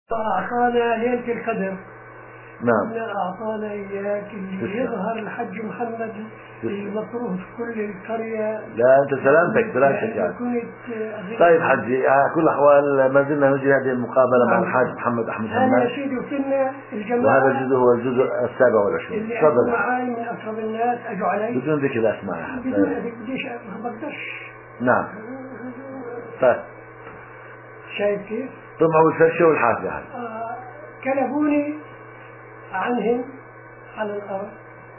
أعطانا ليلة القدر. نعم. أعطانا إياك اللي يظهر الحج محمد المطروح في كل القرية. لا أنت سلامتك يعني. طيب حجي، كل الأحوال ما زلنا نجري هذه المقابلة مع الحاج محمد أحمد همام. أنا يا سيدي وكنا الجماعة، وهذا الجزء هو الجزء 27. اللي أجوا معاي من أقرب الناس أجوا علي بدون ذكر الأسماء يا حاج. بدون ذكر بديش ما بقدرش. نعم. طيب شايف كيف؟ طمعوا الفرشة والحافة حاج. كلبوني عنهم على الأرض.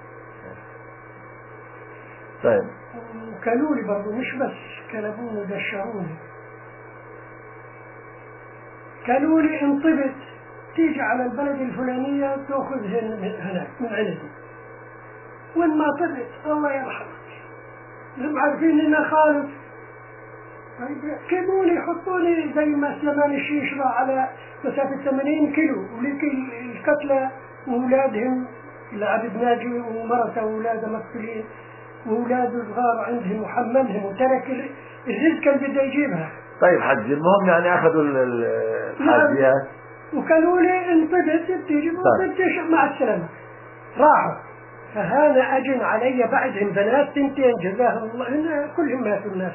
طيب. وكلوا لي برضه، مش بس كلبوني ودشروني، كلوا لي انطبت تيجي على البلد الفلانية تأخذهن من هناك من عندي، وين ما طبت الله يرحمك هم عارفين إن خالف. كلوني يحطوني زي ما سلمان الشيشرة على مسافة 80 كيلو، ولك القتلى وأولادهم العبد ناجي ومرته وأولاده مقتولين وأولاده الصغار عندهم وحملهم وترك الرزق اللي بده يجيبها. طيب حج، المهم يعني أخذوا الحاجيات وكانوا لي انطبت بتيجي وبدش مع السلامة راحوا. فهذا أجن علي بعدهم بنات تنتين جزاهم الله كلهم ماتوا الناس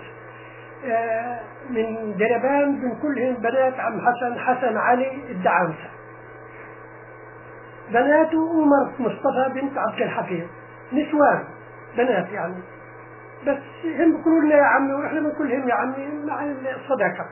من دربان، من كلهم بنات عم حسن علي الدعامسة، بناته ومرت مصطفى بنت عبد الحفيظ، نسوان بنات يعني، بس هم بيقولوا لنا يا عمي واحنا بنقولهم يا عمي مع الصداقة.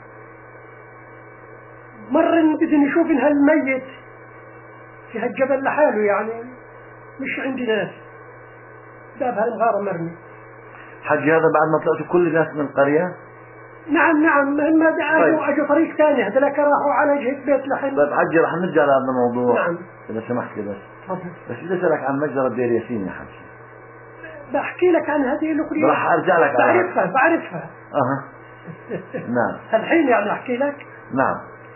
مرة بدي نشوف إن هالميت في هالجبل لحاله يعني مش عندي ناس، باب هالمغارة مرمي. حج هذا بعد ما طلعتوا كل الناس من القرية؟ نعم ما أجوا طريق ثاني، هذلك راحوا على جهة بيت لحم. طيب حجي رح نرجع لهذا الموضوع. نعم. إذا سمحت لي بس بدي أسألك عن مجزرة دير ياسين يا حجي. بحكي لك عن هذه الأخرى. رح أرجع لك. بعرفها. نعم. الحين يعني أحكي لك. نعم.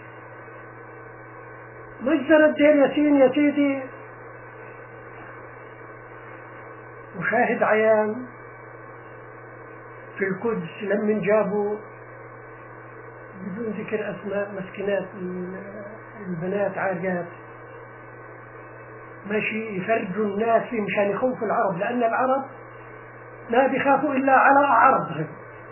مجزرة دير ياسين يا سيدي وشاهد عيان في القدس لما جابوا بدون ذكر أسماء مسكنات البنات عاريات ماشي يفرجوا الناس فيه مشان يخوفوا العرب، لأن العرب ما بيخافوا إلا على عرضهم،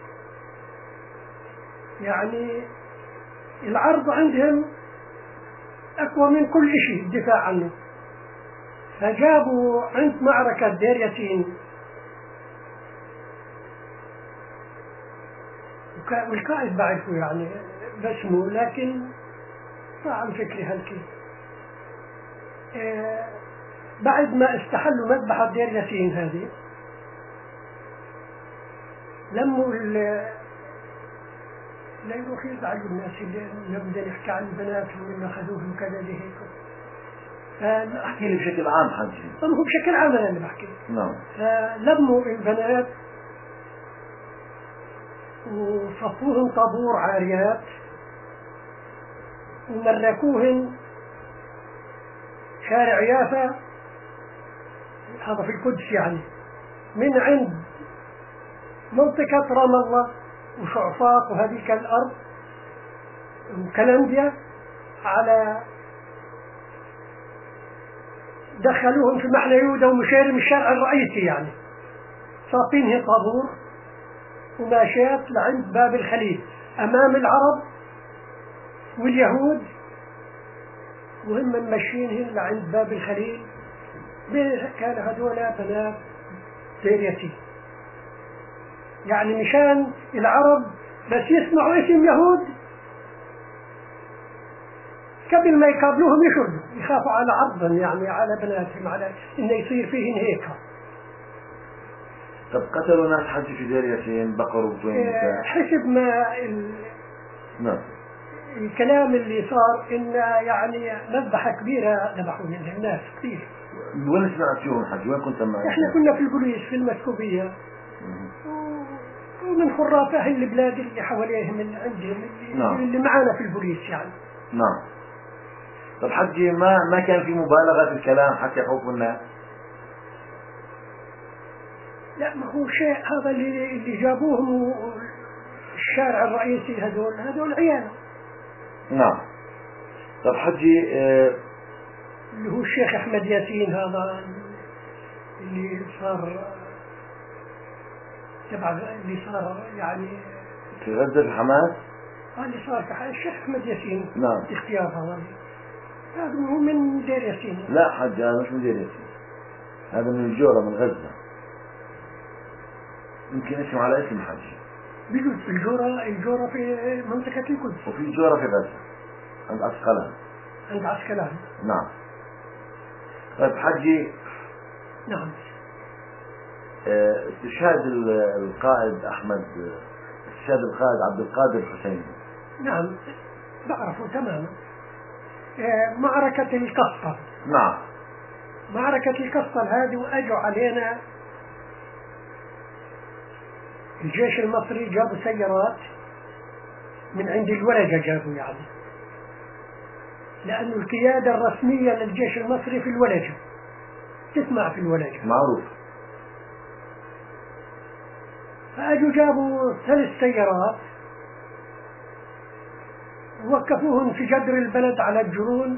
يعني العرض عندهم أقوى من كل شيء الدفاع عنه. فجابوا عند معركة دير ياسين والقائد بعرفه يعني باسمه لكن صعب فكري هالكي. بعد ما استحلوا مذبحة دير ياسين هذه لموا لا يروح يزعلوا الناس اللي نبدأ نحكي عن البنات واللي أخذوهم كذا لهيك. أحكي لي بشكل عام حجي. هو بشكل عام أنا اللي بحكي. نعم. لموا البنات وصفوهم طابور عاريات ومركوهن شارع يافا، هذا في القدس يعني، من عند منطقة رام الله وشعفاق وهذيك الأرض وكلنديا على دخلوهم في محل يهودا ومشارم الشارع الرئيسي يعني، صافينه طابور وماشيات لعند باب الخليل أمام العرب واليهود، وهم ماشيينهم لعند باب الخليل. كان هذولا بنات دير ياسين يعني مشان العرب بس يسمعوا اسم يهود قبل ما يقابلوهم يشردوا، يخافوا على عرضهم يعني على بناتهم، على إنه يصير فيهن هيك. طب قتلوا ناس حج في دير ياسين بقروا وبطوين نساء؟ حسب ما نعم. الكلام اللي صار إن يعني مذبحة كبيرة ذبحوا منها الناس كثير. وين سمعتوهم حج؟ وين كنت معك؟ إحنا كنا في البوليس في المسكوبية ومن خرافة أهل البلاد اللي حواليهم اللي عندهم اللي معانا في البوليس يعني. نعم. طب حجي ما كان في مبالغة في الكلام حتى يخوفوا الناس؟ لا ما هو شيء هذا اللي جابوهم الشارع الرئيسي هذول عيال. نعم. طب حجي اللي هو الشيخ أحمد ياسين هذا اللي صار تبع اللي صار يعني في غزة الحماس، اللي صار في الشيخ أحمد ياسين. نعم. اختيار هذا هو من دير ياسين. لا حج هذا مش من دير ياسين، هذا من الجورة من غزة، يمكن اسم على اسم حج. بيجوز الجورة في منطقة القدس، وفي جورة في غزة عند عسقلان. عند عسقلان، نعم. طيب حجي، نعم. استشهاد القائد أحمد، استشهاد القائد عبد القادر الحسيني، نعم بعرفه تماما. معركة القسطل، نعم. معركة القسطل هذه، وأجوا علينا الجيش المصري، جابوا سيارات من عند الولجة، جابوا يعني لأن القيادة الرسمية للجيش المصري في الولجة، تسمع في الولجة معروف. فأجوا جابوا 3 سيارات ووقفوهم في جدر البلد على الجرون،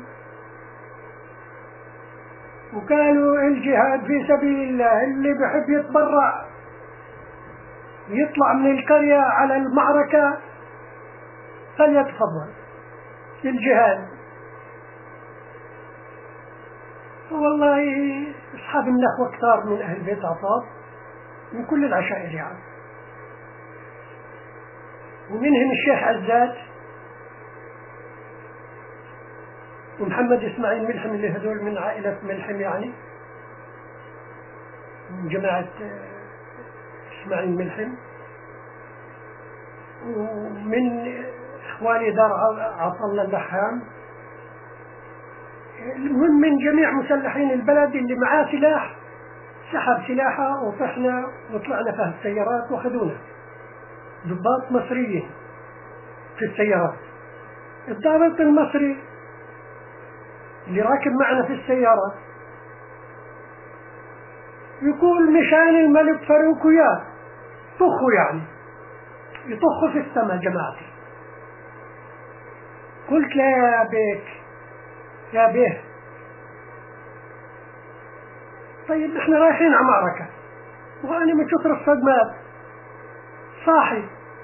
وقالوا الجهاد في سبيل الله، اللي بحب يتبرع يطلع من القرية على المعركة فليتفضل الجهاد. والله أصحاب النخوة كثار من أهل بيت عطاب من كل العشائر يعني، ومنهم الشيخ عزات ومحمد إسماعيل ملحم، اللي هذول من عائلة ملحم يعني، من جماعة إسماعيل ملحم، ومن إخواني دار عطلة اللحام. المهم من جميع مسلحين البلد اللي معاه سلاح سحب سلاحه، وطحنا وطلعنا في السيارات وخذونا ضباط مصريين في السيارات. الضابط المصري اللي راكب معنا في السيارة يقول مشان الملك فاروق وياه طخوا، يعني يطخوا في السماء جماعتي. قلت لا يا بيك يا بيه، طيب احنا رايحين على معركة وانا من كثر الصدمات صاحي،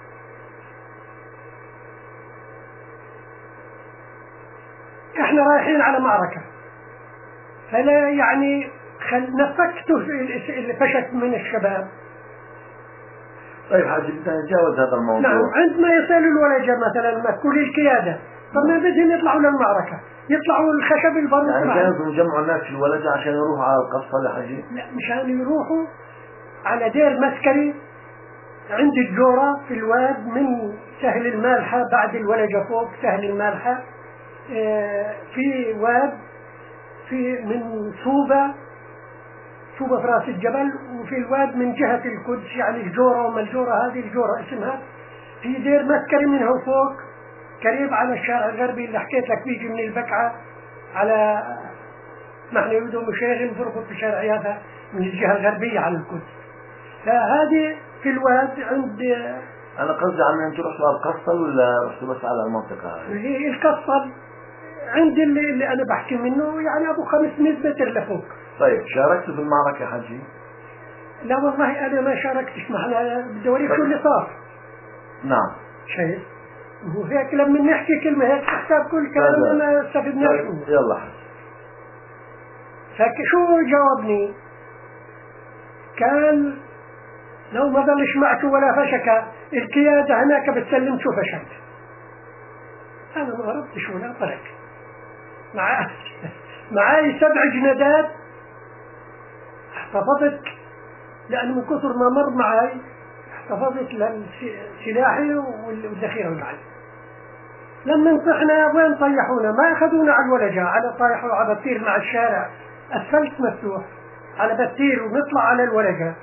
احنا رايحين على معركة، فلا يعني نفكته اللي فشت من الشباب. طيب حاجي بدنا نتجاوز هذا الموضوع. نعم. عندما يصل الولجة مثلا كل القيادة، طب ما بدهم يطلعوا للمعركة، يطلعوا الخشب البارود يعني كانوا يجمعوا الناس في الولجة عشان يروحوا على القصة يا حجي؟ لا، مشان يروحوا على دير مسكري عند الجورة في الواد، من سهل المالحة بعد الولجة فوق سهل المالحة، في واد في من صوبة في راس الجبل، وفي الواد من جهة القدس يعني الجورة، وما الجورة هذه الجورة اسمها، في دير مسكري منها فوق قريب على الشارع الغربي اللي حكيت لك، بيجي من البقعة على نحن يودو مشاغل فرقة في شارع يافا من الجهة الغربية على القدس. فهذه في الواد عند، أنا قصدي عن أنتوا رحتوا على القصة ولا رحتوا بس على المنطقة هذه؟ هي القصة عند اللي أنا بحكي منه يعني أبو 500 متر لفوق. طيب شاركت في المعركة حجي؟ لا والله أنا ما شاركتش، معنا بدي أوريك شو اللي صار. نعم. شايف؟ وهيك لما نحكي كلمة هيك حساب كل كلام ما استفدناش منه. يلا حجي. فشو جاوبني؟ قال لو ما ضلش معك ولا فشك القيادة هناك بتسلم شو فشلت. أنا ما ضربتش ولا طرق، معاي 7 جنادات احتفظت، لأن من كثر ما مر معي احتفظت لسلاحي والذخيرة معي. لما انطحنا وين طيحونا؟ ما أخذونا على الولجة، على طايحوا على بطير مع الشارع، أسفلت مفتوح على بطير ونطلع على الولجة،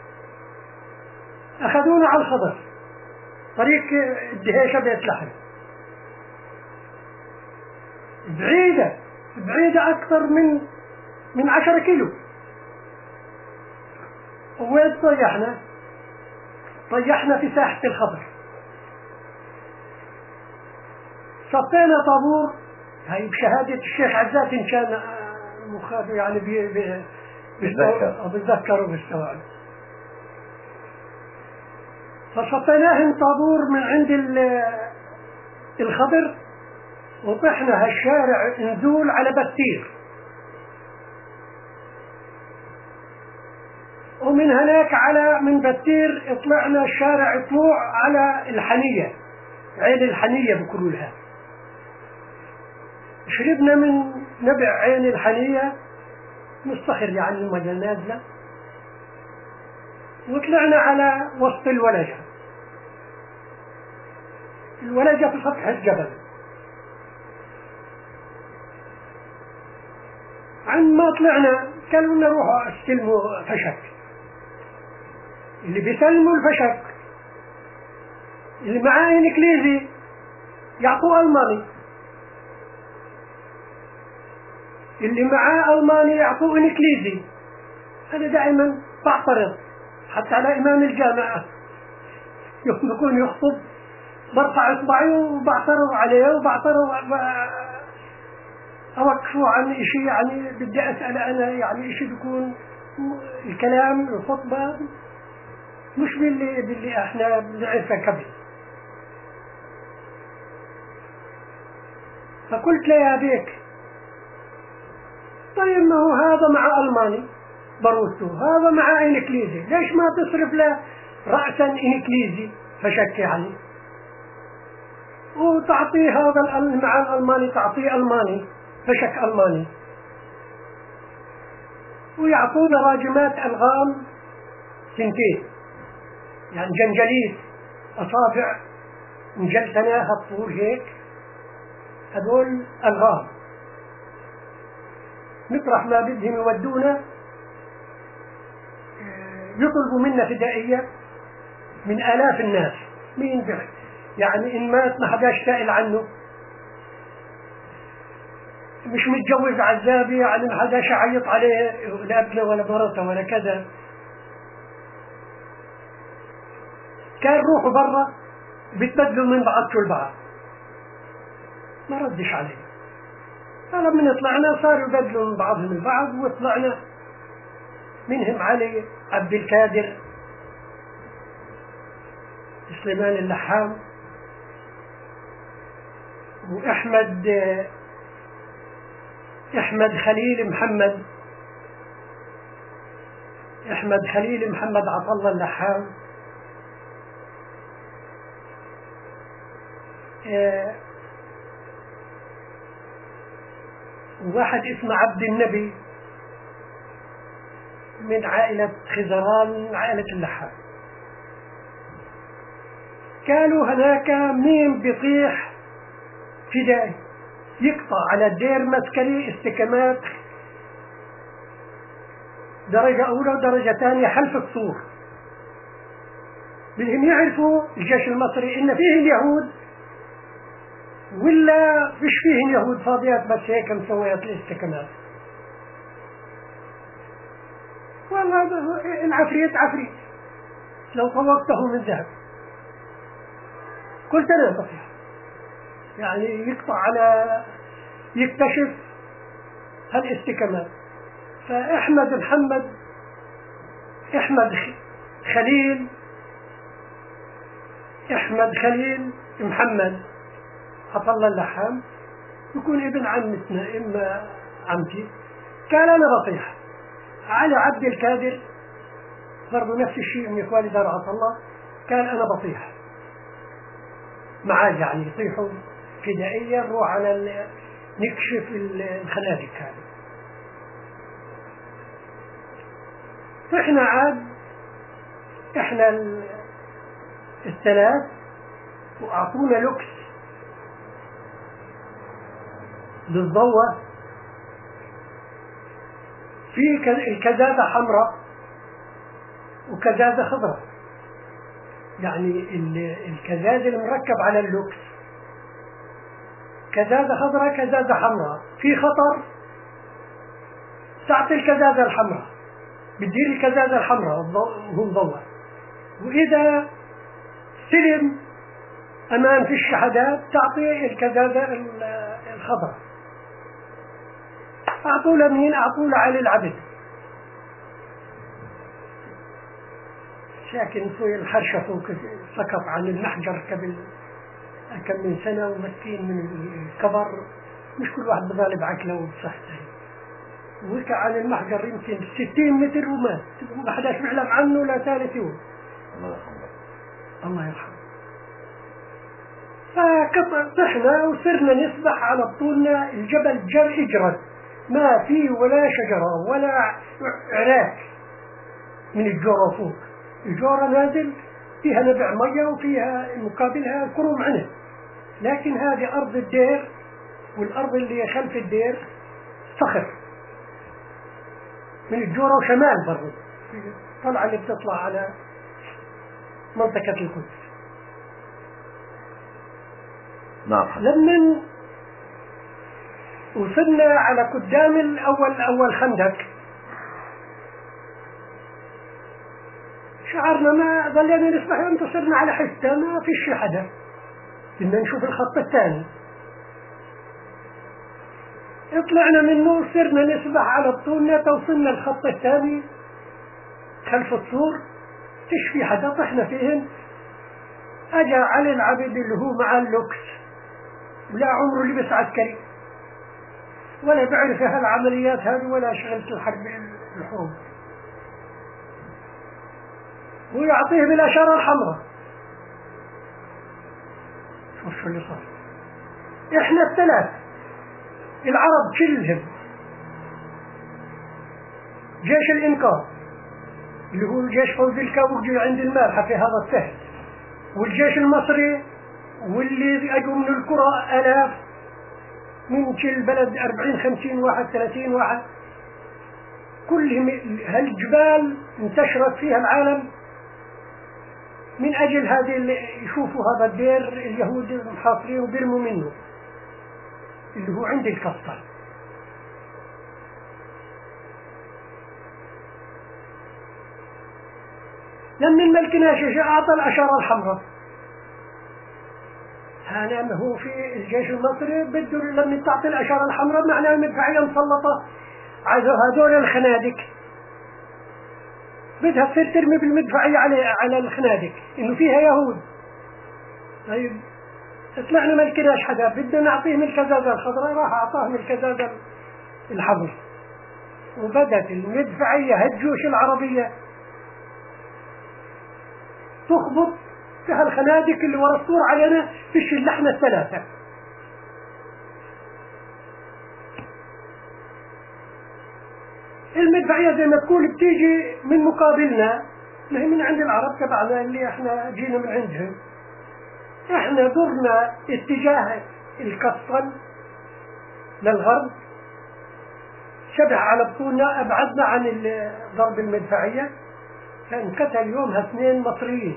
أخذونا على الخضر طريق الدهيشة بيت لحم، بعيدة أكثر من 10 كيلو. وين طيحنا في ساحة الخضر، صفينا طابور هاي بشهادة الشيخ عزات إن كان يعني بيتذكروا بالسؤال. فصفيناهم طابور من عند الخضر، وطحنا هالشارع نزول على بتير، ومن هناك من بتير طلعنا الشارع طلوع على الحنية، عين الحنية بيقولوا لها. شربنا من نبع عين الحنية مستخر يعني المياه نازلة، وطلعنا على وسط الولجة في سطح الجبل. عندما طلعنا قالوا لنا روحوا استلموا فشك. اللي بيسلموا الفشك اللي معاه انجليزي يعطوه الماني، اللي معاه الماني يعطوه انجليزي. انا دائما بعترض حتى على امام الجامعه يوم يكون يخطب برفع اصبعي وبعترض عليه وبعترض اوقفوا عن شيء، يعني بدي اسال انا يعني شيء بيكون الكلام الخطبه مش باللي احنا بنعرفه قبل. فقلت له يا بيك طيب ما هو هذا مع الماني بروتو، هذا مع انجليزي، ليش ما تصرف له رأسا انجليزي فشك يعني، وتعطيه هذا مع الالماني تعطيه الماني فشك الماني، ويعطونا راجمات الغام سنتين يعني جنجليد اصابع مجلسناها الطول هيك، هذول الغام مطرح ما بدهم يودونا يطلبوا منا فدائية من آلاف الناس. مين يعني إن مات ما حداش سائل عنه، مش متجوز عزابي يعني ما حداش يعيط عليه لا ابنه ولا مرته ولا كذا. كان روحوا برا بيتبدلوا من بعض البعض، ما ردش عليه. فلما طلعنا صاروا يبدلوا من بعضهم البعض، وطلعنا منهم علي عبد الكادر سليمان اللحام، وأحمد خليل محمد عطلة اللحام، وواحد اسمه عبد النبي من عائلة خزران من عائلة اللحام. قالوا هناك مين بيطيح فدائي يقطع على دير مسكري استكمات درجة أولى ودرجة ثانية حلف الصور، بدهم يعرفوا الجيش المصري إن فيه اليهود ولا فيش فيه اليهود فاضيات بس هيك مسويات الاستكمات. والله العفريت عفريت لو طوقته من ذهب. قلت أنا بطيح يعني يقطع على يكتشف هالاستكمات. فأحمد خليل محمد عطلة اللحام يكون ابن عمتنا إما عمتي. قال أنا بطيح. علي عبد الكادر برضو نفس الشيء من إخواني دار عطلة قال أنا بطيح معاه، يعني يطيحوا فدائيا نروح على نكشف الخنادق هذه. فإحنا عاد إحنا الثلاث وأعطونا لوكس للضوء في الكزازة حمراء وكزازة خضراء، يعني الكزازة المركب على اللوكس كزازة خضراء كزازة حمراء، في خطر تعطي الكزازة الحمراء بتدير الكزازة الحمراء وهو مضوء، وإذا سلم أمان في الشهادات تعطي الكزازة الخضراء أعطوا له مين؟ أعطوا له علي العبد، ساكن في الحرشة، سقط عن المحجر قبل كم من سنة، ومسكين من الكبر، مش كل واحد بظالب عقله وصحته، وقع عن المحجر يمكن 60 متر ومات، ما حداش بيعلم عنه لا ثالث يوم. الله يرحمه. فطحنا وصرنا نسبح على بطولنا، الجبل اجرد، ما فيه ولا شجرة ولا عراك من الجورة فوق، الجورة نازل فيها نبع مية وفيها مقابلها كروم عنب، لكن هذه أرض الدير، والأرض اللي خلف الدير صخر من الجورة وشمال برضه، طلعة اللي بتطلع على منطقة القدس. نعم. لما وصلنا على قدام أول خندق، شعرنا ما ظلينا نسبح، انتصرنا على حتة ما فيش حدا، بدنا نشوف الخط الثاني. طلعنا منه وصرنا نسبح على بطولنا، توصلنا الخط الثاني خلف السور، فيش في حدا، طحنا فيهم. أجا علي العبد اللي هو مع اللوكس، ولا عمره لبس عسكري ولا بعرف هالعمليات هذه ولا شغلت الحروب، ويعطيه بالأشارة الحمراء. شو اللي صار؟ احنا الثلاث العرب كلهم، جيش الإنقاذ اللي هو الجيش فوزي الكاوجي عند المالحة في هذا السهل، والجيش المصري واللي أجوا من القرى آلاف من كل بلد، 40 50 واحد 30 واحد، كلهم هالجبال انتشرت فيها العالم من أجل هذه اللي يشوفوا هذا الدير اليهود المحاصرين وبيرموا منه اللي هو عند الكسطر. لما الملك ناشش أعطى الأشارة الحمراء، هذا هو في الجيش المصري بده لما تعطي الأشارة الحمراء معناه المدفعية مسلطة على هذول الخنادق، بدها تصير ترمي بالمدفعية على الخنادق إنه فيها يهود. طيب طلعنا ما لقيناش حدا، بدنا نعطيه من الكزازة الخضراء، راح أعطاه من الكزازة الحمر، وبدت المدفعية هالجيوش العربية تخبط في هالخنادق اللي ورا السور علينا، فيش اللحمة الثلاثة. المدفعية زي ما تقول بتيجي من مقابلنا، ما هي من عند العرب تبعنا اللي احنا جينا من عندهم. احنا درنا اتجاه القسطل للغرب، شبه على بطولنا، ابعدنا عن ضرب المدفعية. كان قتل يومها 2 مصريين،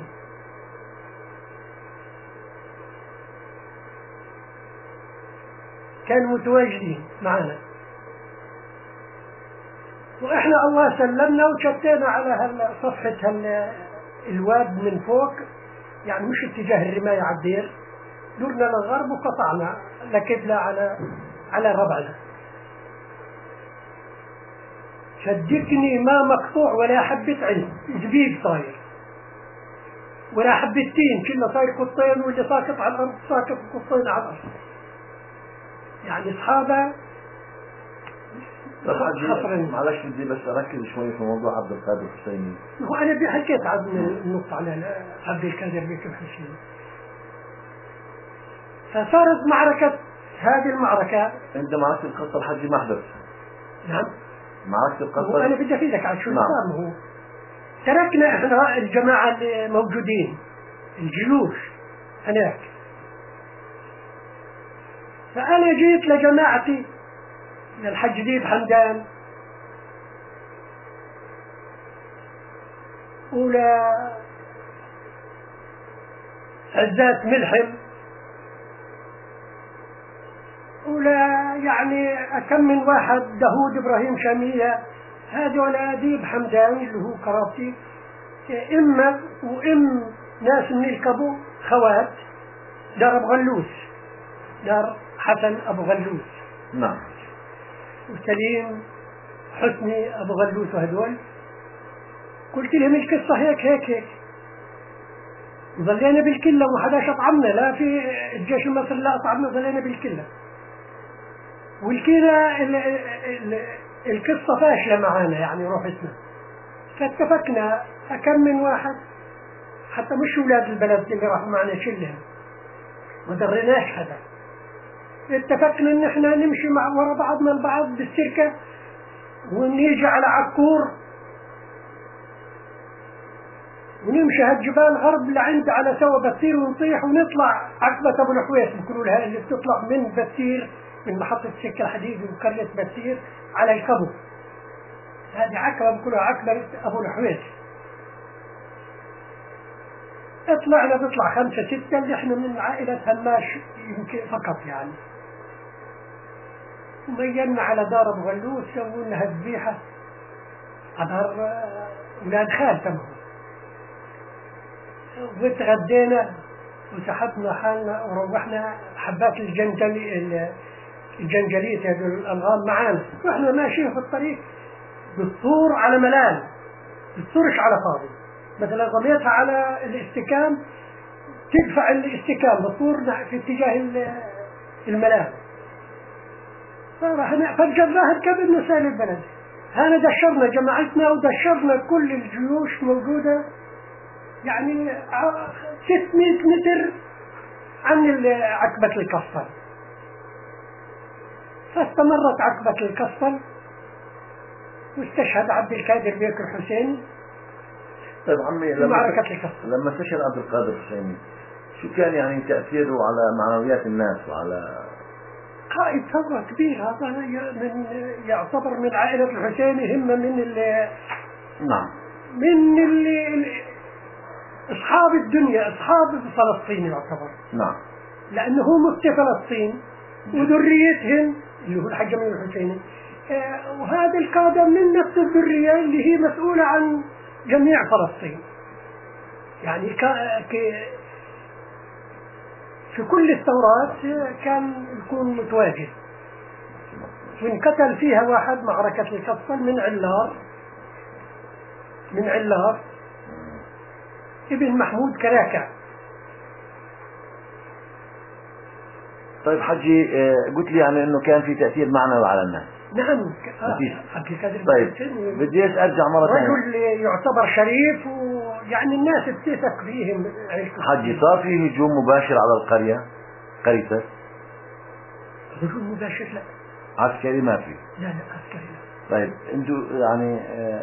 كانوا متواجدين معنا، واحنا الله سلمنا وشتينا على صفحة الواد من فوق، يعني مش اتجاه الرماية على الدير، درنا للغرب وقطعنا لكبلة على ربعنا. صدقني ما مقطوع ولا حبة عين، زبيب صاير ولا حبة تين، كله صاير قطين، واللي ساقط على الأرض ساقط قطين على الأرض، يعني أصحابه. معلش بدي بس أركز شوي في موضوع عبد القادر الحسيني. هو أنا حكيت عن النقطة على عبد القادر بيك الحسيني. فصارت معركة، هذه المعركة أنت معركة القسطل حجي محدث. نعم معركة القسطل. وأنا بدي أفيدك على شو صار. هو تركنا إحنا الجماعة اللي موجودين الجيوش هناك، فأنا جيت لجماعتي للحج ديب حمدان ولا عزات ملحم ولا يعني كم من واحد، داود إبراهيم شامية، هذول ديب حمدان اللي هو كراسي، إما ناس من الكبو خوات دار أبو غلوس، دار حسن أبو غلوس. نعم. وسليم حسني أبو غلوث وهدول. قلت لهم القصة هيك ظلينا بالكلة وحداش أطعمنا، لا في الجيش المصري لا أطعمنا، ظلينا بالكلة. والكلة القصة فاشلة معانا يعني روحتنا. فاتفقنا كم من واحد حتى مش أولاد البلد اللي راحوا معنا شلهم ما دريناش حدا، اتفقنا ان احنا نمشي مع ورا بعضنا البعض بالسركة ونيجي على عكور ونمشي هالجبال غرب لعند على سوا بتير ونطيح ونطلع عقبة أبو الحويس بيقولوا لها، اللي بتطلع من بتير من محطة سكة الحديد وقرية بتير على الكبو، هذه عقبة بيقولوا عقبة أبو الحويس. بطلع 5 6 اللي احنا من عائلة هماش يمكن فقط يعني. وميلنا على دار ابو غلوث، سووا لنا الذبيحة على دار اولاد خال تمهم، وتغدينا وسحبنا حالنا وروحنا. حبات الجنجلية هذول الألغام معانا، واحنا ماشيين في الطريق بالطور على ملال، بالطورش على فاضي، مثلا رميتها على الاستكام تدفع الاستكام بالطور في اتجاه الملال، فجرناها ركب نسال البلد. هنا دشرنا جماعتنا ودشرنا كل الجيوش موجودة يعني 600 متر عن عقبة القصر. فاستمرت عقبة القصر واستشهد عبد القادر بيك الحسيني. طيب عمي، لما استشهد عبد القادر الحسيني شو كان يعني تأثيره على معنويات الناس وعلى قائد ثورة كبير؟ هذا يعتبر من عائلة الحسيني، هم نعم من أصحاب الدنيا، أصحاب فلسطين يعتبر. نعم، لأنه هو مفتي فلسطين وذريتهم اللي هو الحاج أمين الحسيني، وهذه القادة من نفس الذرية اللي هي مسؤولة عن جميع فلسطين يعني. في كل الثورات كان يكون متواجد. وانقتل فيها واحد معركة القصر من علار ابن محمود كراكع. طيب حجي، قلت لي يعني انه كان في تأثير معنوي على الناس. نعم. طيب بدي ارجع مرة ثانية. رجل يعتبر شريف ويعني الناس بتثق فيهم. حجي، صار في هجوم مباشر على قريتك؟ هجوم مباشر لا. عسكري ما في؟ لا عسكري لا. طيب انتوا يعني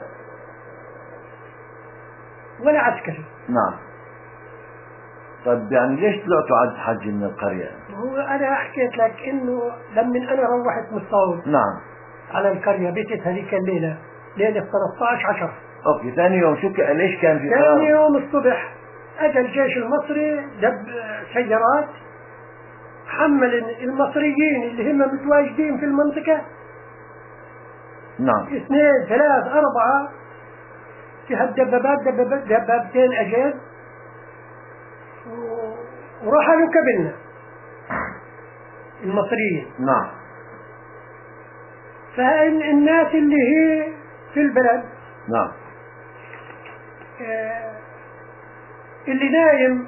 ولا عسكري. نعم. طيب يعني ليش طلعتوا عند حجي من القرية؟ هو أنا حكيت لك إنه لما أنا روحت مصاوب نعم على القرية، بيتت هذيك الليلة ليلة 13/10. أوكي، ثاني يوم ليش كان في ثاني يوم الصبح أجى الجيش المصري دب سيارات حمل المصريين اللي هم متواجدين في المنطقة. نعم. 2 3 4 في هالدبابات، دبابتين أجاد، ورحلوا قبلنا المصريين. نعم. فالناس اللي هي في البلد، نعم، اللي نايم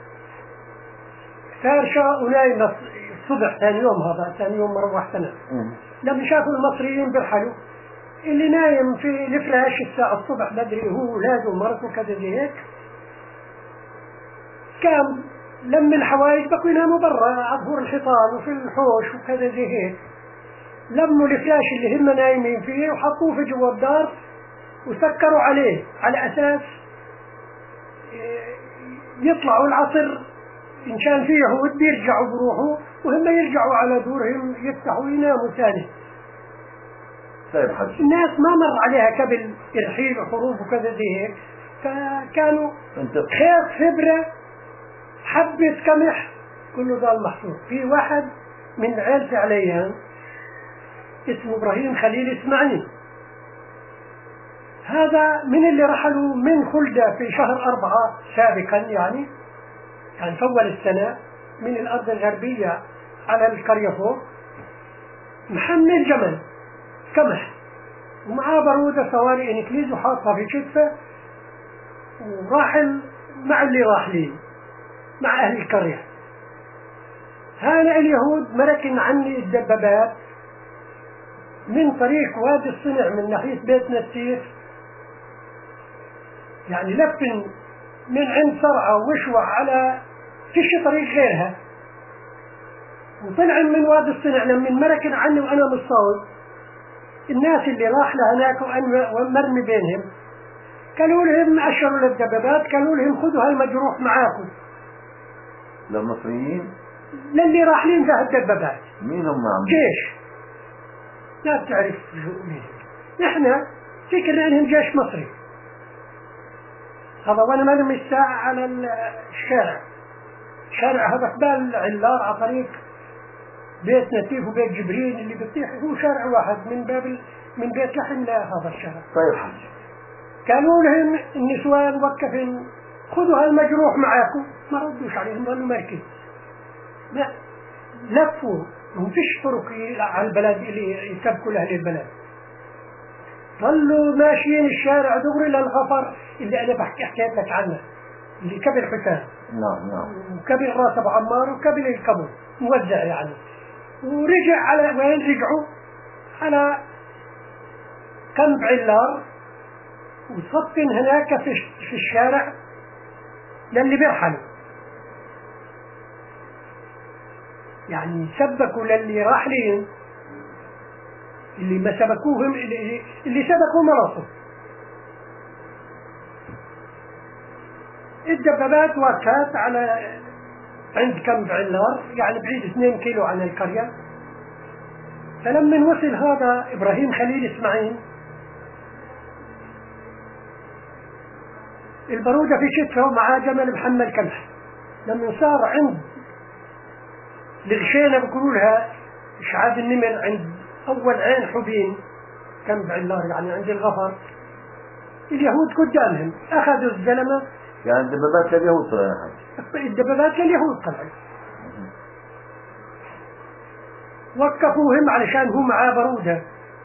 فارشة ونايم الصبح ثاني يوم روحتنا. لما شافوا المصريين برحلوا، اللي نايم في الفراش الساعة الصبح بدري هو ولاده ومرته كذا زي هيك، كان لم الحوايج بقوا يناموا برا عبور الحيطان وفي الحوش وكذا زي هيك. لموا الفلاش اللي هم نايمين فيه وحطوه في جوا الدار وسكروا عليه على أساس يطلعوا العصر إن كان فيه عود يرجعوا بروحه، وهم يرجعوا على دورهم يفتحوا ويناموا ثاني. طيب حج، الناس ما مر عليها قبل الرحيل وحروب وكذا زي هيك، فكانوا خيط فبرة حبة قمح كله ضال محصور. في واحد من عيلتي عليها اسمه إبراهيم خليل اسمعني، هذا من اللي رحلوا من خلدة في شهر 4 سابقا يعني في أول السنة من الأرض الغربية على القرية فوق، محمل جمل كمح ومعاه برودة صواري انكليز وحاطها في كتفه وراحل مع اللي راحلين مع أهل القرية. هان اليهود مركن عني الدبابات من طريق وادي الصنع من ناحية بيت نسيف، يعني لفن من عند صرعة وشوع على فيش طريق غيرها، وطلع من وادي الصنع لما مركن عني وأنا مصاوب. الناس اللي راح لهناك ومرمي بينهم قالوا لهم أشروا للدبابات، قالوا لهم خذوا هالمجروح معاكم. للمصريين؟ للي راحلين في الدبابات. مين هم عم؟ جيش. لا تعرف مين. نحن فكرنا انهم جيش مصري. هذا وانا ما مش ساعة على الشارع. شارع هذا قبال علار على طريق بيت نسيف وبيت جبريل اللي بيطيح، هو شارع واحد من بيت لحم لهذا الشارع. طيب حج. قالوا لهم النسوان وقفين خذوا هالمجروح معاكم، ما ردوش عليهم ظلوا ماركين. لا لفوا ومفيش طرق على البلد اللي يسبقوا لأهل البلد، ظلوا ماشيين الشارع دغري للغفر اللي أنا حكيت لك عنه اللي كبر حسان. نعم. وكبر راس أبو عمار وكبر الكبر موزع يعني. ورجع على وين رجعوا؟ على كنب علار وصفن هناك في الشارع للي بيرحلوا، يعني سبكوا للي راحلين اللي ما سبكوهم اللي سبكوا مراسهم. الدبابات وقفت على عند كنب علار يعني بعيد 2 كيلو عن القرية. فلما وصل هذا إبراهيم خليل إسماعيل البرودة في كتفه ومعاه جمل محمل كمح، لما صار عند الغشينة بيقولوا لها شعاب النمر عند أول عين حبين كنب علار يعني عند الغفر، اليهود قدامهم أخذوا الزلمة. يعني الدبابات لليهود طلعت. الدبابات لليهود طلعت. وقفوهم علشان هم معاه برودة،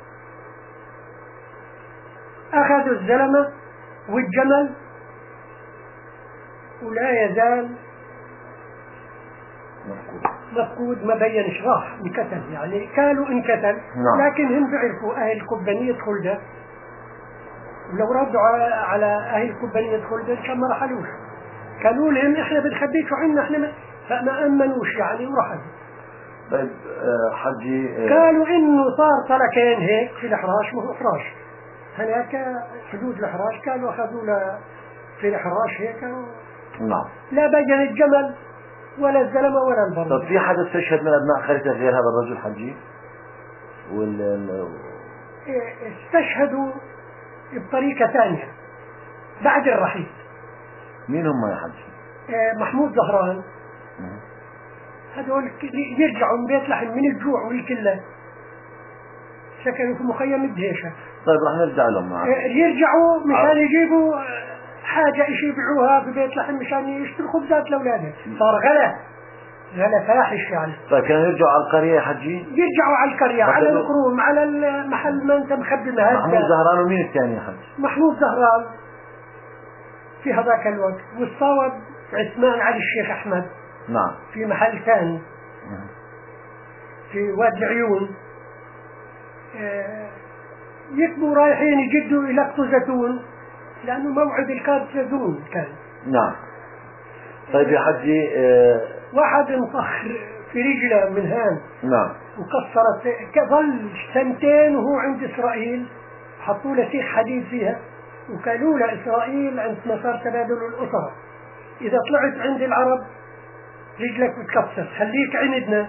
أخذوا الزلمة والجمل ولا يزال مفقود ما بينش راح انقتل، يعني قالوا انقتل لكن هم بيعرفوا أهل كوبانية خلدة، ولو ردوا على أهل كوبانية خلدة كان ما رحلوش، قالوا لهم احنا بنخبيكوا عنا احنا فما أمنوش يعني ورحلوا. طيب حجي قالوا انه صار طلقين هيك في الحراش، مو حراش هناك حدود الحراش، قالوا اخذوا له في الحراش هيك. نعم. لا بين الجمل ولا الزلمه ولا البرد. طيب في حدا استشهد من ابناء خالته غير هذا الرجل حجي؟ استشهدوا بطريقه ثانيه بعد الرحيل. مين هم يا حجي؟ محمود زهران. هذول يرجعوا من بيت لحم من الجوع والكلة، سكنوا في مخيم الدهيشة. طيب راح نرجع لهم معك. يرجعوا مشان يجيبوا حاجة يبيعوها في بيت لحم مشان يشتروا خبزات لأولادهم. صار غلا فاحش يعني. طيب كانوا يرجعوا على القرية يا حجي؟ يرجعوا على القرية على الكروم على المحل ما انت مخبي مهجة. محمود زهران ومين الثاني يا حجي؟ محمود زهران في هذاك الوقت، والصوب عثمان علي الشيخ أحمد. نعم. في محل ثاني في وادي العيون. يكبوا رايحين يجدوا يلقطوا زيتون لأنه موعد الكاد زيتون كان. نعم. طيب يا حجي واحد انطخ في رجله من هان. نعم. وكسرت، ظل 2 سنين وهو عند إسرائيل، حطوا له سيخ حديد فيها وقالوا له إسرائيل عند مسار تبادل الأسرة إذا طلعت عند العرب رجلك بتكسر، خليك عندنا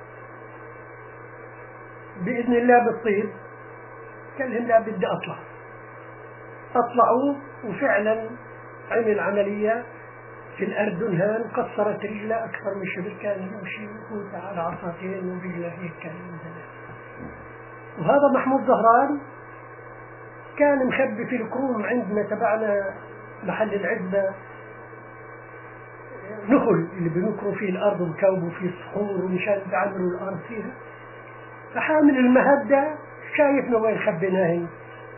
بإذن الله بالطيب. قال لهم لا بدي أطلعوا وفعلا عمل عملية في الأردن هان كسرت رجله أكثر من شبر، كان يمشي ويفوت على عصاتين ورجله هيك كان ينزل. وهذا محمود زهران كان مخبي في الكروم عندنا تبعنا محل العزبة نخل اللي بنكروا فيه الأرض وكوبوا فيه الصخور ومشان بيعملوا الأرض فيها، فحامل المهدة شايفنا وين خبيناهن،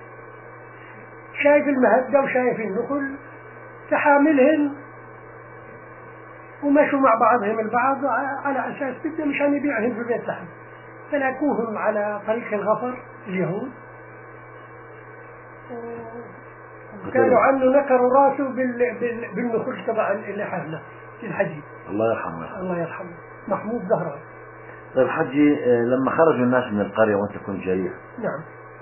شايف المهدة وشايف النخل تحاملهن، ومشوا مع بعضهم البعض على أساس بدنا مشان يبيعهن في بيت لحم، فلاكوهم على طريق الغفر اليهود، وكانوا عنه نكروا راسه بالنخل تبع اللي حامله الحجي. الله يرحمه. الله يرحمه محمود زهران. طيب حجي، لما خرجوا الناس من القرية وانت كنت جريح، نعم،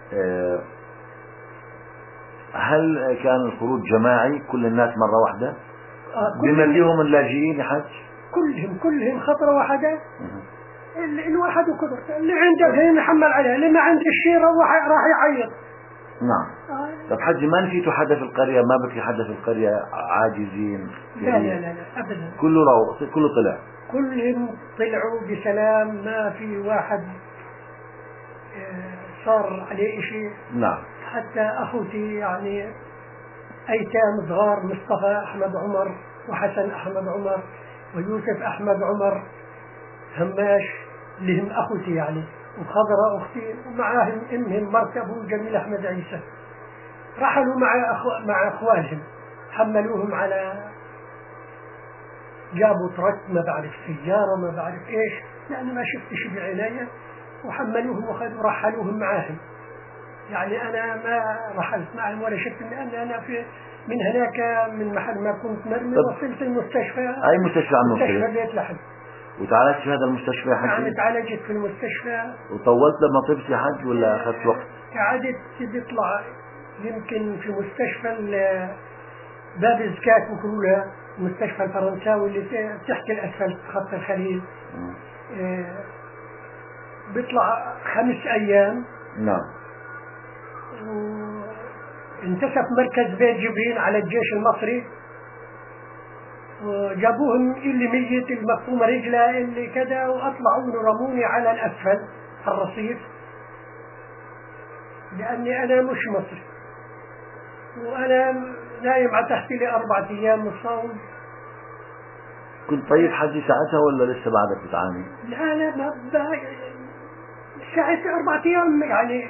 هل كان الخروج جماعي كل الناس مرة واحدة بما فيهم اللاجئين يا حج؟ كلهم خطرة واحدة، الواحد وكبر، اللي عنده هين يحمل عليه، اللي ما عنده الشيء راح يعيط. نعم. طب حجي، ما نسيتوا حدا في القرية؟ ما بكي حدا في القرية عاجزين؟ لا أبدا، كله طلع، كلهم طلعوا بسلام، ما في واحد صار عليه شيء. نعم. حتى أخوتي يعني أيتام صغار، مصطفى أحمد عمر وحسن أحمد عمر ويوسف أحمد عمر هماش اللي هم أخوتي يعني، وخضرة أختي، ومعاهم أمهم مركبهم جميل أحمد عيسى، رحلوا مع أخوانهم، حملوهم على، جابوا ترك ما بعرف سيارة ما بعرف إيش، لأنه ما شفتش بعناية، وحملوهم وخذوا رحلوهم معاهم. يعني أنا ما رحلت معهم ولا شفت، لأن أنا من هناك من محل ما كنت مرمي وصلت المستشفى. أي مستشفى عم وصلت؟ مستشفى بيت لحم. وتعالجت في هذا المستشفى يا حج؟ يعني تعالجت في المستشفى. وطولت لما طبت يا حج ولا أخذت وقت؟ قعدت بيطلع يمكن في مستشفى باب الزكاة بيقولوا لها، المستشفى الفرنساوي اللي تحت الأسفل خط الخليل، بيطلع 5 أيام. نعم. انتسب مركز بيت جبريل على الجيش المصري، وجابوهم اللي ميت، المقطومة رجله، اللي كذا، وأطلعوا رموني على الأسفل الرصيف، لأني أنا مش مصري، وأنا نايم على تحتي لي 4 أيام مصاب. كنت طيب حجي ساعتها ولا لسه بعدك بتعاني؟ لا ما ساعتها 4 أيام يعني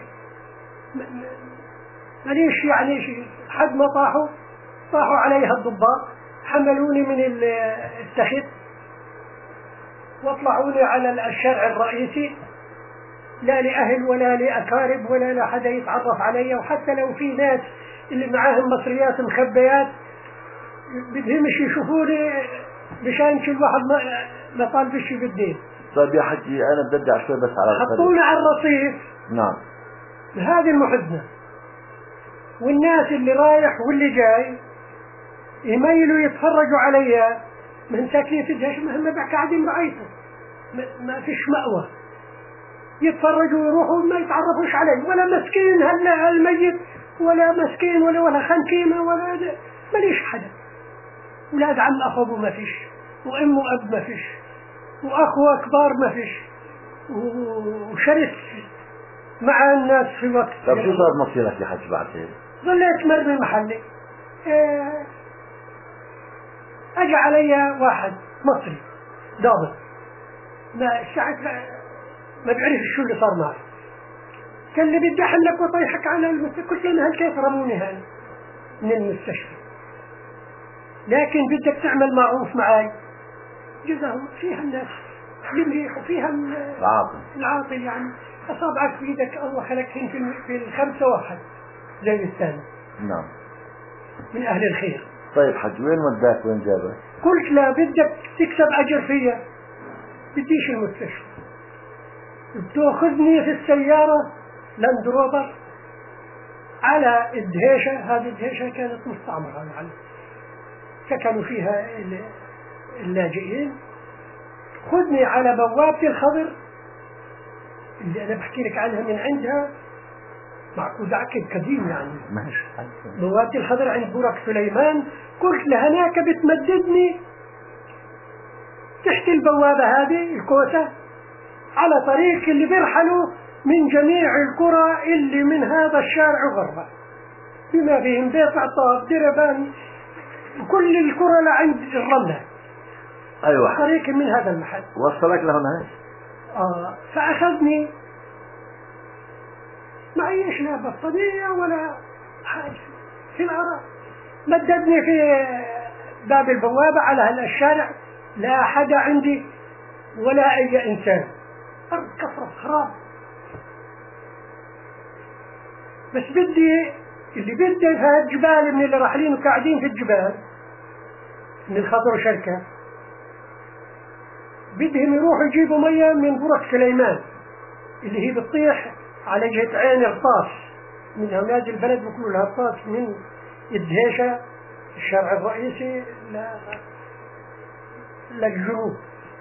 ماليش يعني حد ما طاحوا عليها الضباط، حملوني من التخت واطلعوني على الشارع الرئيسي، لا لأهل ولا لأقارب ولا لحدا يتعرف علي، وحتى لو في ناس اللي معاهم مصريات مخبيات بدهمش يشوفوني مشان كل واحد ما طالبش بالدين. طيب يا حجي، أنا بدي أرجع شوي بس على حطونا على الرصيف. نعم. هذه المحزنة، والناس اللي رايح واللي جاي يميلوا يتفرجوا عليا من ساكنين في الدهش، مهما بقى قاعدين بعيطوا، ما فيش مأوى، يتفرجوا ويروحوا ما يتعرفوش علي، ولا مسكين هلا الميت ولا مسكين ولا خنكيمة ولا ماليش حدا، ولاد عم أخوه ما فيش، وأم وأب ما فيش، وأخوة كبار ما فيش، وشرس مع الناس في وقت. طب شو صار مصيرك يا حج بعد هيك؟ ظليت مرمي محلي. أجى علي واحد مصري ضابط، ساعتها ما بيعرف شو اللي صار معي، قال لي بدي أحملك وطيحك على المستشفى. قلت له كيف رموني هان من المستشفى، لكن بدك تعمل معروف معي، جزاهم فيها الناس المريح وفيها العاطل، يعني أصابعك في يدك الله خلقهن في 5 واحد زي الثاني. نعم. من أهل الخير. طيب حج، وين وداك وين جابك؟ قلت لا، بدك تكسب أجر فيا بديش المستشفى، بتأخذني في السيارة لاند روفر على الدهيشة. هذه الدهيشة كانت مستعمرة يعني سكنوا فيها اللاجئين، خذني على بوابة الخضر اللي أنا بحكي لك عنها من عندها، معقود عقد قديم يعني، بوابة الخضر عند برك سليمان. قلت لهناك بتمددني تحت البوابة هذه الكوسة على طريق اللي بيرحلوا من جميع القرى اللي من هذا الشارع غربا، بما فيهم بيت عطاب، دربان، كل القرى لعند الرملة. أيوة. طريق من هذا المحل وصلك لهنا. فأخذني ما عيش لا بطانية ولا حاجة في العراء. مددني في باب البوابة على هذا الشارع، لا حدا عندي ولا أي إنسان، أرض كفرة خراب. بس بدي اللي بدي في هالجبال من اللي راحلين وقاعدين في الجبال من الخضر شركة، بدهم يروحوا يجيبوا مية من برك سليمان اللي هي بتطيح على جهة عين الطاس، من هناك البلد بيقولوا لها الطاس، من الدهيشة الشارع الرئيسي للجنوب.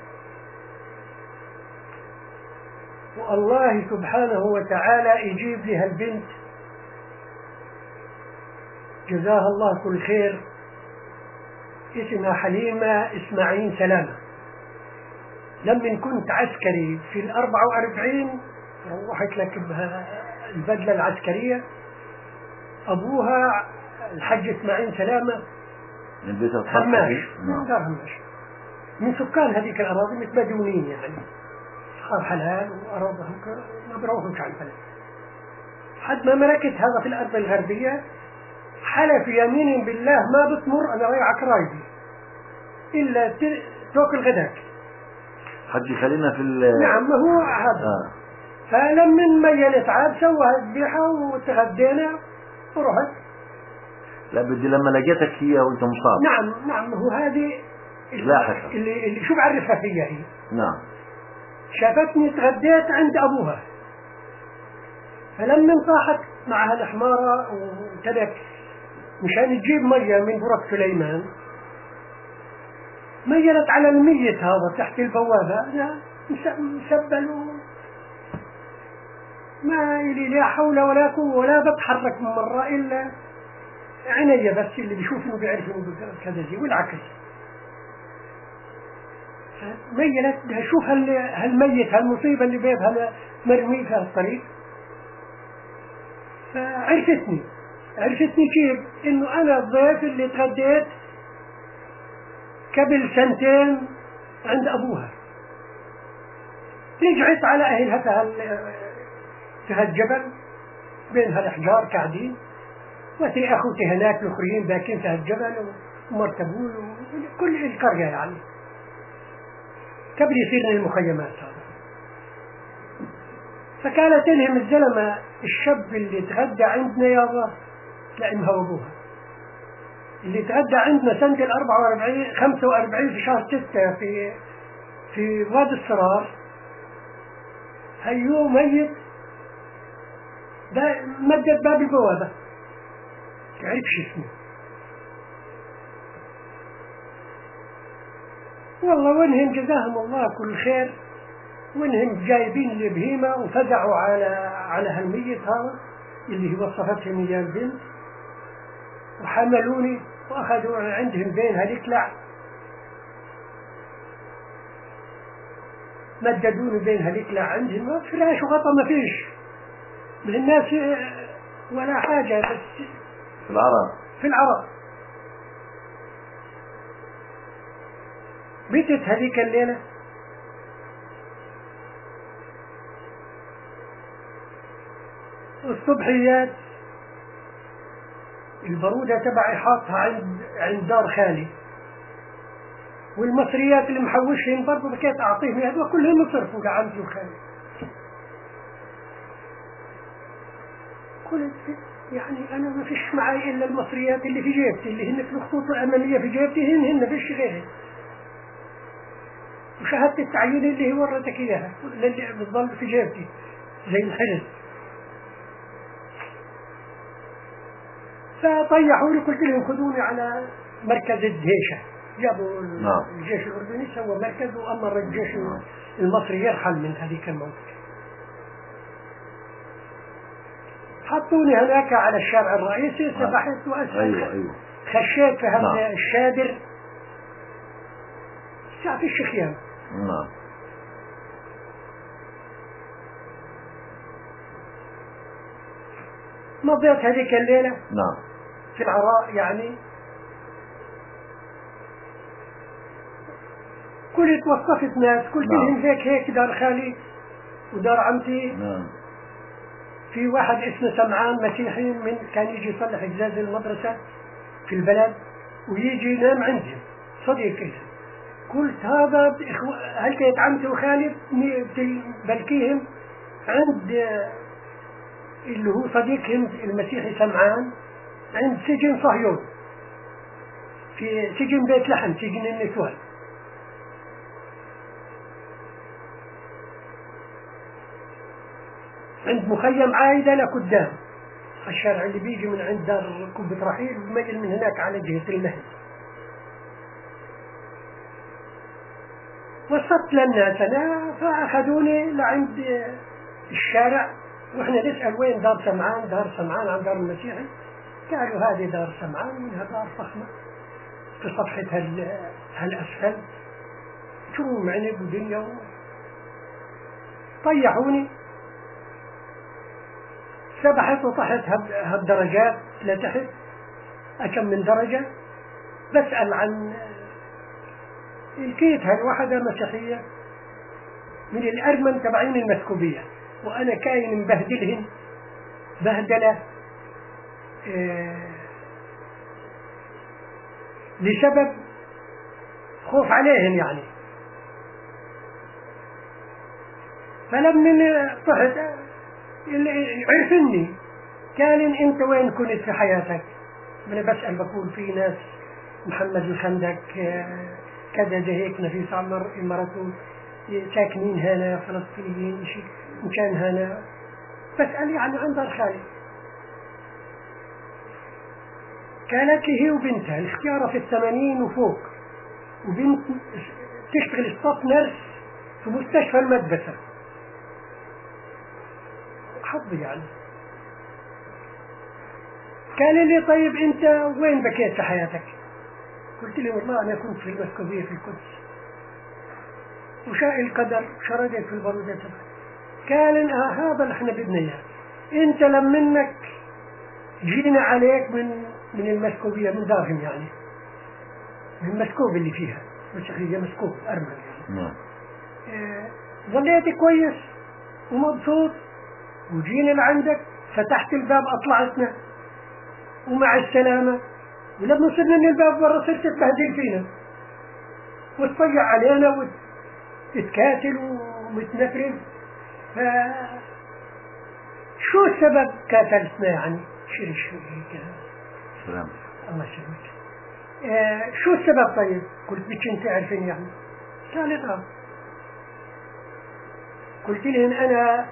والله سبحانه وتعالى يجيب لها البنت جزاها الله كل خير، اسمها حليمة إسماعيل سلامة. لما كنت عسكري في 44 روحت لك البدلة العسكرية، أبوها الحج إسماعيل سلامة من بيت هماش، من دار هماش، من سكان هذيك الأراضي متبدونين يعني أصحاب حلال وأراضهم ما بروحوش على البلد. حد ما ملكت هذا في الأرض الغربية، حلف يمين بالله ما بتمر أنا رايعك رايدي إلا توكل غداك. حجي خلينا في نعم ما هو هذا. فلما ميلت عاد سوى الذبيحة وتغدينا ورحت. لا بدي لما لقيتك هي وانت مصاب. نعم هو هذه اللي شو بعرفها فيها هي. نعم. شافتني تغديت عند أبوها، فلما صاحت معها الحمارة وتلك مشان تجيب مية من برك سليمان، ميلت على الميت هذا تحت البوابة، مسبل ما إلي لا حول ولا قوة ولا بتحرك من مرة إلا عيني بس اللي بيشوفني بيعرف إنه كذا زي والعكس. ميلت شوف هالميت هالمصيبة اللي بيبها مرمي في الطريق. فعرفتني كيف إنه أنا الضيف اللي تغديت قبل 2 سنين عند أبوها. رجعت على أهلها في هالجبل بين هالأحجار قاعدين، وفي أخوتي هناك الأخرين باكين في هالجبل ومرتبون وكل القرية يعني قبل يصير المخيمات هذا. فكانت تنهم الزلمة الشاب اللي تغدى عندنا يابا لأنها وأبوها اللي تغدى عندنا سنة 45 في شهر 6 في وادي الصرار، هيو ميت مدد باب البوابة تعرفش اسمه. والله وانهم جزاهم الله كل خير، وانهم جايبين البهيمة وفزعوا على هالميت هذا اللي هو وصفتهم اياه البنت، وحملوني واخذوا عندهم بين هالكلع، مددوني بين هالكلع عندهم، فراش وغطا ما فيش من الناس ولا حاجة، بس في العراء. بيتت هذيك الليلة الصبحيات البرودة تبعي حاطها عند دار خالي، والمصريات اللي محوشين برضو بكيت أعطيهم هذول كلهم يصرفوا لعمتي وخالي. قلت يعني أنا ما فيش معي إلا المصريات اللي في جيبتي اللي هن في الخطوط الأمامية في جيبتي، هن فيش غيرها، وشهادة التعيين اللي هي ورتك إياها اللي بتظل في جيبتي زي الحرز. فطيحوا لي، قلت لهم خذوني على مركز الدهيشة، جابوا الجيش الأردني سوى مركز وأمر الجيش المصري يرحل من هذيك المنطقة. حطوني هناك على الشارع الرئيسي، سبحت وأسفل خشيت في هذا الشادر ساعة الشخيام. مضيت هذيك الليلة في العراء يعني، كل توصفت ناس قلت لهم هيك دار خالي ودار عمتي في واحد اسمه سمعان مسيحي من كان يجي يصلح إجازة المدرسة في البلد ويجي ينام عندهم صديقي. قلت هذا هل كانت عمتي وخالد بلكيهم عند اللي هو صديقهم المسيحي سمعان عند سجن صهيون في سجن بيت لحم سجن النسوان. عند مخيم عايدة لقدام الشارع اللي بيجي من عند دار كوبة رحيل وميل من هناك على جهة المهد. وصلت للناس أنا فأخذوني لعند الشارع وإحنا نسأل وين دار سمعان. دار سمعان عن دار المسيحي. قالوا هذه دار سمعان منها دار فخمة في صفحة هالأسفل شو عنب ودنيا. طيحوني سبحت وطحت هالدرجات لتحت أكم من درجة. بسأل عن لقيت هالوحدة مسيحية من الأرمن تبعين المسكوبية وأنا كاين مبهدلهن بهدلة لسبب خوف عليهم يعني. فلما طحت عرفني قال انت وين كنت في حياتك. انا بسأل بقول في ناس محمد الخندق كذا زي هيك نفيس عمر امراته ساكنين هنا فلسطينيين شيء مكان هنا. بسأل يعني عن دار خالد. كانت لي هي وبنتها الاختيارة في 80 وفوق وبنت تشتغل ستاف نيرس في مستشفى المدبسة. حظي يعني. قال لي طيب انت وين بكيت في حياتك؟ قلت له والله انا كنت في المسكوبية في القدس وشاء القدر شردت في البرودة تبعي. قال هذا اللي احنا بدنا اياه. انت لمنك جينا عليك من المسكوبية من دارهم يعني من المسكوب اللي فيها مسيحية مسكوب أرمن يعني. ظليت كويس ومبسوط وجينا لعندك فتحت الباب أطلعتنا ومع السلامة. ولما صرنا من الباب برا صرت تبهدل فينا وتطيع علينا وتتكاتل ومتنفرد. شو السبب كاتلتنا يعني شو هيك سلام الله يسلمك. شو السبب طيب؟ قلت بك انت عارفين يعني. قالت قلت لهم انا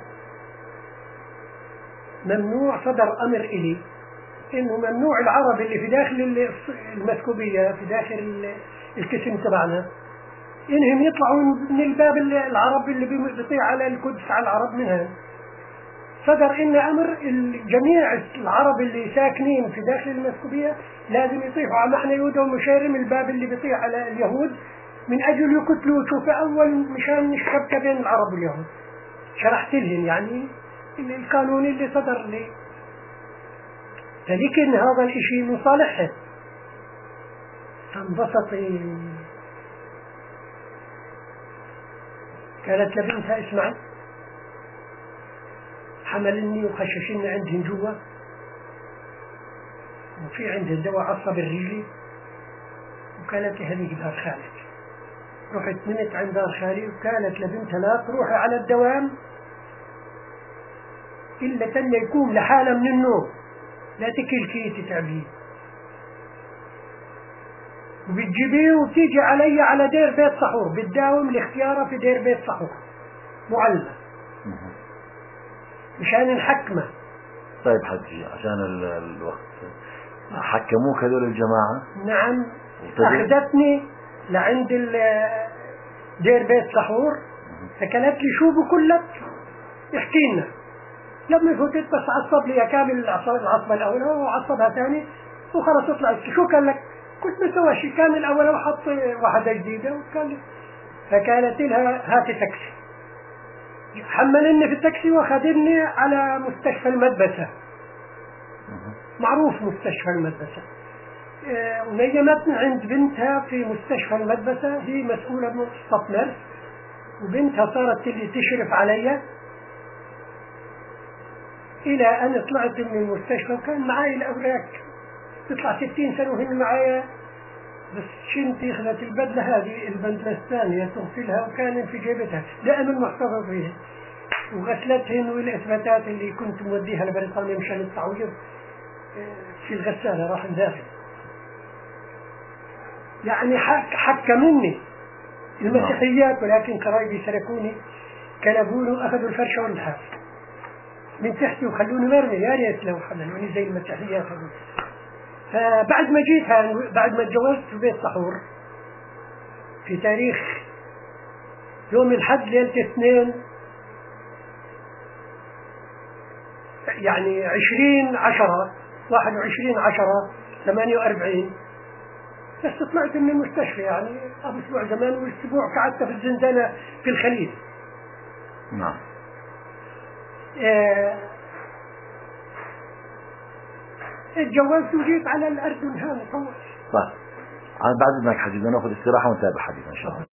ممنوع صدر امر الي انه ممنوع العرب اللي في داخل المسكوبية في داخل القسم تبعنا انهم يطلعوا من الباب العرب اللي بيطيع على القدس على العرب منها. صدر إن أمر جميع العرب اللي ساكنين في داخل المسكوبية لازم يطيحوا على محنى يهودا ومشارم الباب اللي بيطيح على اليهود من أجل يقتلوا. شوف أول مشان الشبكة بين العرب واليهود شرحت لهم يعني القانون اللي صدر لي. لكن هذا الإشي من صالحها فانبسطي. قالت لبنتها اسمعي حملني وخششني عندهم جوا وفي عندهم دواء عصب الرجلي وكانت هذه دار خالد. رحت نمت عند دار خالي وكانت لبنتها لا تروحي على الدوام إلا تن يكون لحالة من النوم لا تكلكي تتعبيه وبتجيبيه وبتيجي علي على دير بيت صحور بتداوم الاختيارة في دير بيت صحور معلمة مشان الحكمة. طيب حجي عشان الوقت حكموك هذول الجماعة؟ نعم أخذتني لعند دير بيت صحور فكانت لي شو بكلك احكي لنا. لما فتت بس عصب لي كامل العصبة الأولى وعصبها ثاني وخلص اطلع شو قال لك؟ كنت مسوي شيء كان الأولى وحط واحدة جديدة وكان فكانت لها هاتي تاكسي حملني في التاكسي واخذني على مستشفى المدبسة معروف مستشفى المدبسة. ونيمتني عند بنتها في مستشفى المدبسة هي مسؤولة من ستاف نيرس وبنتها صارت اللي تشرف علي إلى أن طلعت من المستشفى وكان معي الأوراق تطلع 60 سنة وهن معايا، بس شنتي أخذت البدلة هذه البدلة الثانية تغسلها وكان في جيبتها دائما محتفظ فيها، وغسلتهن والإثباتات اللي كنت موديها لبريطانيا مشان التعويض في الغسالة راح داخل. يعني حكى مني المسيحيات، ولكن قرايبي سلكوني كلبوني وأخذوا الفرشة واللحاف من تحتي وخلوني مرمي، يا ريت لو حللوني زي المسيحيات هذول. فبعد ما جيت بعد ما اتجوزت في بيت سحور في تاريخ يوم الحد ليلة 2 يعني 21/10/48 بس طلعت من المستشفى يعني أسبوع زمان، وأسبوع قعدت في الزنزانة في الخليل. نعم. اتجوزت وجيت على الأردن هون. طيب بعد إذنك حبيبي ناخذ استراحة ونتابع حديثنا إن شاء الله.